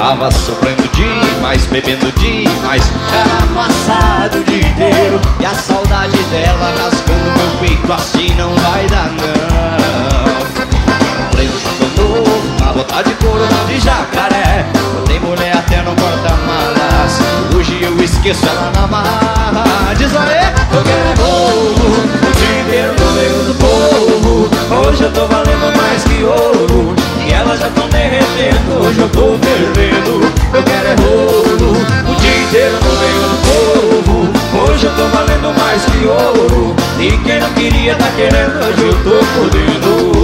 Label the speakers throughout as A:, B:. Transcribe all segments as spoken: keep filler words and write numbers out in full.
A: Tava sofrendo demais, bebendo demais, era amassado o dia inteiro. E a saudade dela rasgando meu peito, assim não vai dar não. Comprei um chapéu novo, uma bota de couro de jacaré. Botei mulher até no porta-malas, hoje eu esqueço ela na marra. Diz aí, eu quero é bolo, o dia inteiro no meio do povo. Hoje eu tô valendo mais que ouro, e elas já tão derretendo, hoje eu tô fervendo. Eu quero é rolo, o dia inteiro no meio do povo. Hoje eu tô valendo mais que ouro, e quem não queria tá querendo, hoje eu tô podendo.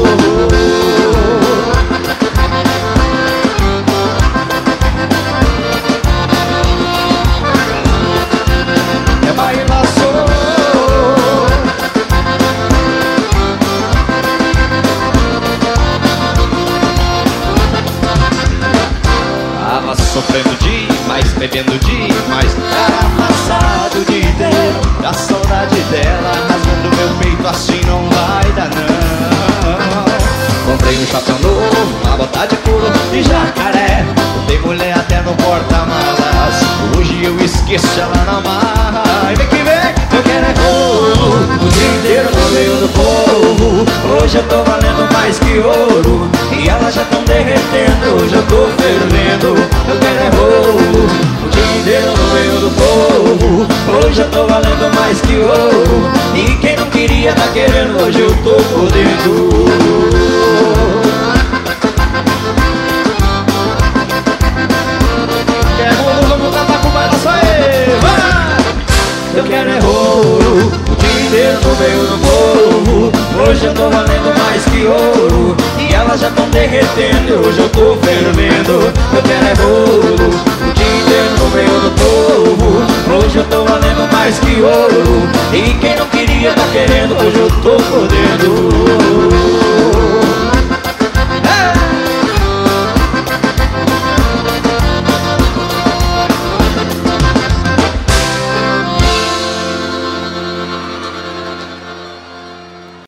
A: É bailação. Tava sofrendo demais, bebendo demais, era amassado o dia inteiro. A saudade dela rasgando meu peito, assim não vai dar não. Comprei um chapéu novo, uma bota de couro de jacaré. Botei mulher até no porta-malas, hoje eu esqueço ela na marra. E vem que vem, eu quero é rolo, o dia inteiro no meio do povo. Hoje eu tô valendo mais que ouro, e elas já tão derretendo, hoje eu tô fervendo. Eu quero é rolo, o dia inteiro no meio do povo. Hoje eu tô valendo mais que ouro, e quem não queria tá querendo, hoje eu tô podendo. Quer rolo, vamos cantar com balanço aí, vai! Eu quero é rolo, o dia inteiro no meio do povo. Hoje eu tô valendo mais que ouro, e elas já tão derretendo, hoje eu tô fervendo. Eu quero é rolo,